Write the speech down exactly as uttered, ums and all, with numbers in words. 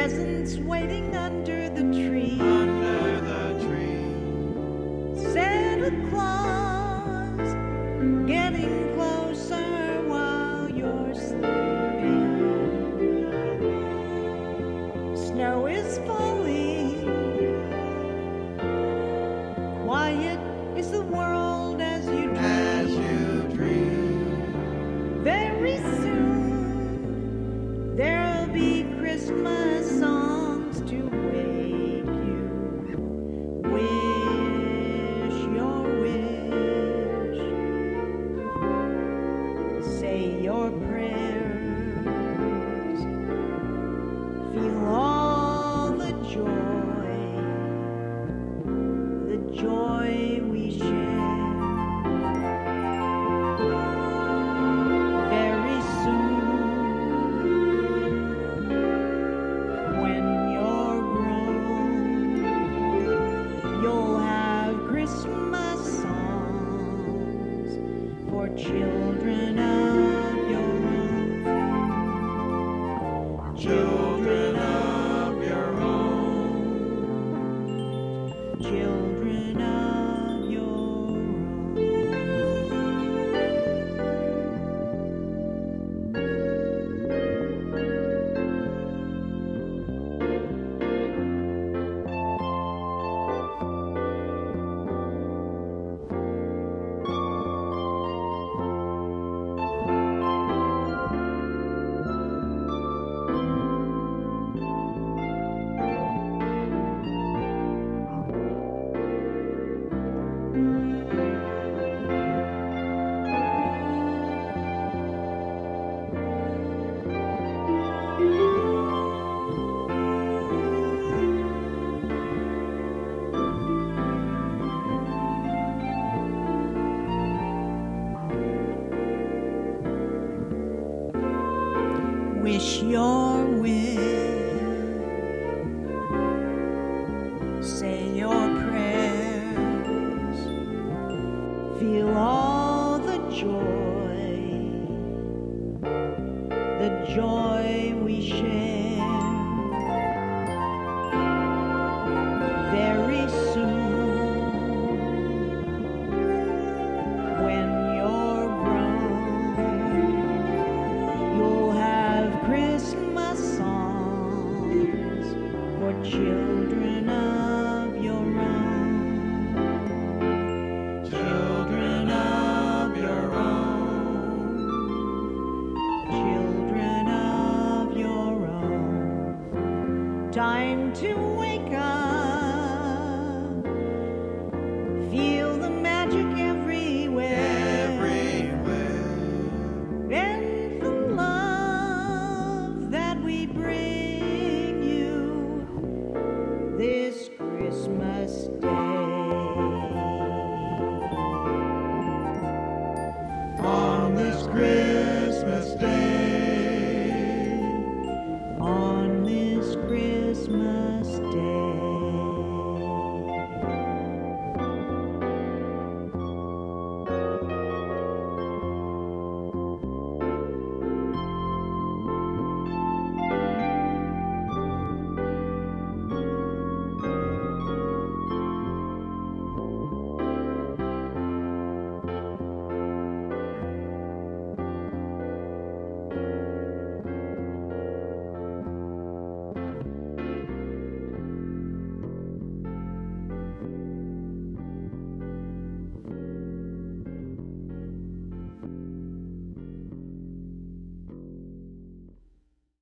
presents waiting under the tree. Under the tree. Santa Claus getting closer while you're sleeping. Snow is falling. Quiet is the world as you dream. As you dream. Very soon there'll be Christmas songs to wake you. Wish your wish. Say your prayers. Feel all the joy, the joy we share. Very soon, when you're grown, you'll have Christmas songs for children of your own. Children of your own. Children of your wish your wish. Say your prayers. Feel all the joy, the joy we share. Very soon, when you're grown, you'll have Christmas songs for children of your own. Children of your own. Children of your own. Time to wake up.